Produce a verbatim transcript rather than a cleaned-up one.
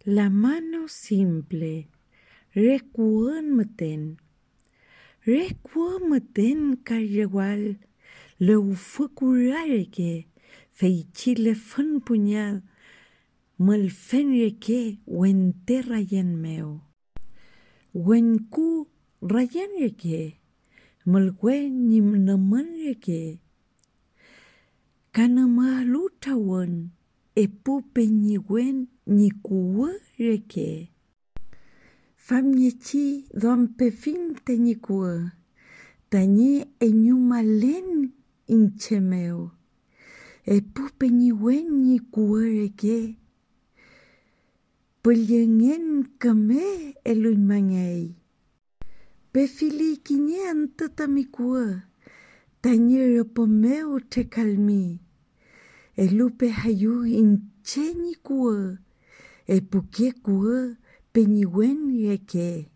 La mano simple, recuón meten. Recuón meten carrewal, le ufo curareke, feichile fan puñad, mal fenreke, wente rayen meo. Wenku rayen reke, mal wen ni naman reke. Kanama lutawan, epu peñiwen ni kuwa reke. Famyechi dompe fin teñikua, tañi eñumalen inchemeo. Epu peñiwen ni kuwa reke. Pulyengen kame eluimangei. Pefili kinean tatamikua, tañi repomeo te calmi. Elupe hayu inche ni kuwa, epuke kuwa peñiwen reke.